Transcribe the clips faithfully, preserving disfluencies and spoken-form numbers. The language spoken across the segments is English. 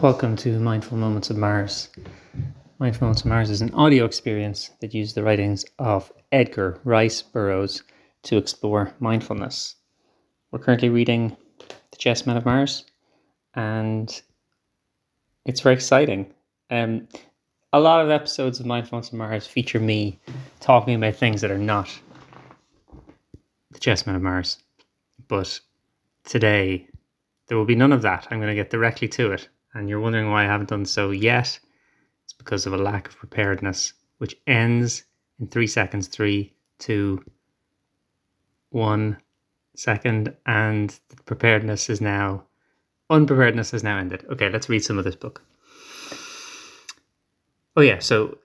Welcome to Mindful Moments of Mars. Mindful Moments of Mars is an audio experience that uses the writings of Edgar Rice Burroughs to explore mindfulness. We're currently reading The Chessmen of Mars, and it's very exciting. Um, a lot of episodes of Mindful Moments of Mars feature me talking about things that are not The Chessmen of Mars, but today there will be none of that. I'm going to get directly to it. And you're wondering why I haven't done so yet. It's because of a lack of preparedness, which ends in three seconds, three, two, one second. And the preparedness is now, unpreparedness has now ended. Okay, let's read some of this book. Oh yeah, so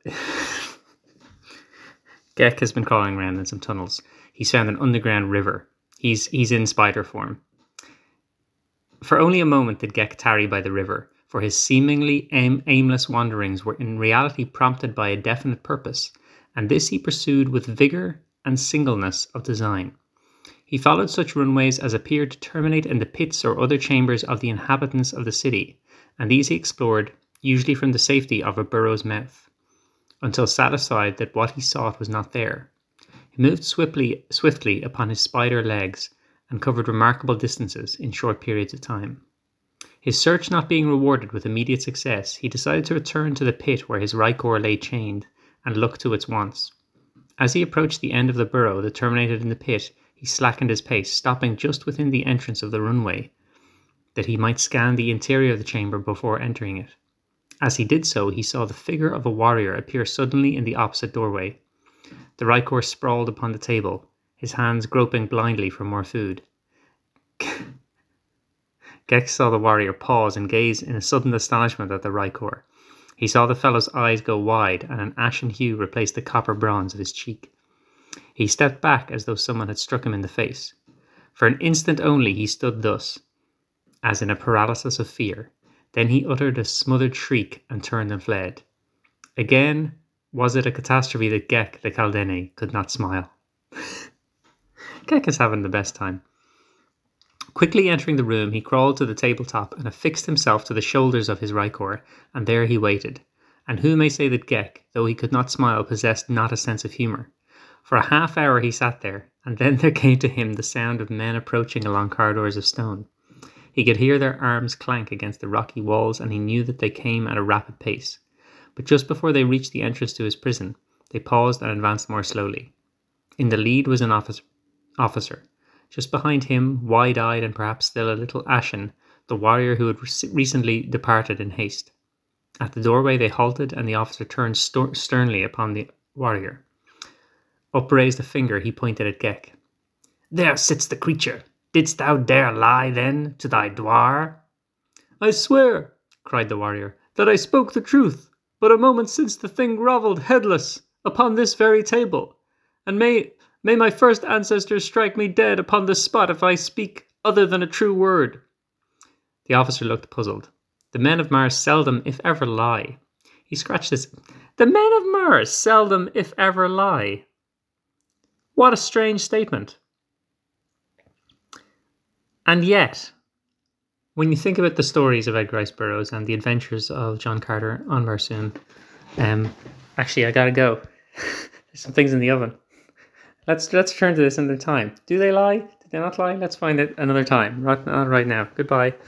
Gek has been crawling around in some tunnels. He's found an underground river. He's he's in spider form. For only a moment did Gek tarry by the river, for his seemingly aim- aimless wanderings were in reality prompted by a definite purpose, and this he pursued with vigour and singleness of design. He followed such runways as appeared to terminate in the pits or other chambers of the inhabitants of the city, and these he explored, usually from the safety of a burrow's mouth, until satisfied that what he sought was not there. He moved swiftly, swiftly upon his spider legs, and covered remarkable distances in short periods of time. His search not being rewarded with immediate success, he decided to return to the pit where his Rykor lay chained, and look to its wants. As he approached the end of the burrow that terminated in the pit, he slackened his pace, stopping just within the entrance of the runway, that he might scan the interior of the chamber before entering it. As he did so, he saw the figure of a warrior appear suddenly in the opposite doorway. The Rykor sprawled upon the table, his hands groping blindly for more food. Gek saw the warrior pause and gaze in a sudden astonishment at the Rykor. He saw the fellow's eyes go wide, and an ashen hue replaced the copper bronze of his cheek. He stepped back as though someone had struck him in the face. For an instant only he stood thus, as in a paralysis of fear. Then he uttered a smothered shriek and turned and fled. Again was it a catastrophe that Gek the Kaldene could not smile. Gek is having the best time. Quickly entering the room, he crawled to the tabletop and affixed himself to the shoulders of his Rykor, and there he waited. And who may say that Gek, though he could not smile, possessed not a sense of humour? For a half hour he sat there, and then there came to him the sound of men approaching along corridors of stone. He could hear their arms clank against the rocky walls, and he knew that they came at a rapid pace. But just before they reached the entrance to his prison, they paused and advanced more slowly. In the lead was an officer. officer. Just behind him, wide-eyed and perhaps still a little ashen, the warrior who had recently departed in haste. At the doorway they halted, and the officer turned st- sternly upon the warrior. Upraised a finger, he pointed at Gek. "There sits the creature. Didst thou dare lie, then, to thy dwar?" "I swear," cried the warrior, "that I spoke the truth. But a moment since the thing grovelled headless upon this very table, and may... May my first ancestors strike me dead upon this spot if I speak other than a true word." The officer looked puzzled. The men of Mars seldom, if ever, lie. He scratched his... The men of Mars seldom, if ever, lie. What a strange statement. And yet, when you think about the stories of Edgar Rice Burroughs and the adventures of John Carter on Barsoom, um, actually, I gotta go. There's some things in the oven. Let's let's turn to this another time. Do they lie? Did they not lie? Let's find it another time. Right, not right now. Goodbye.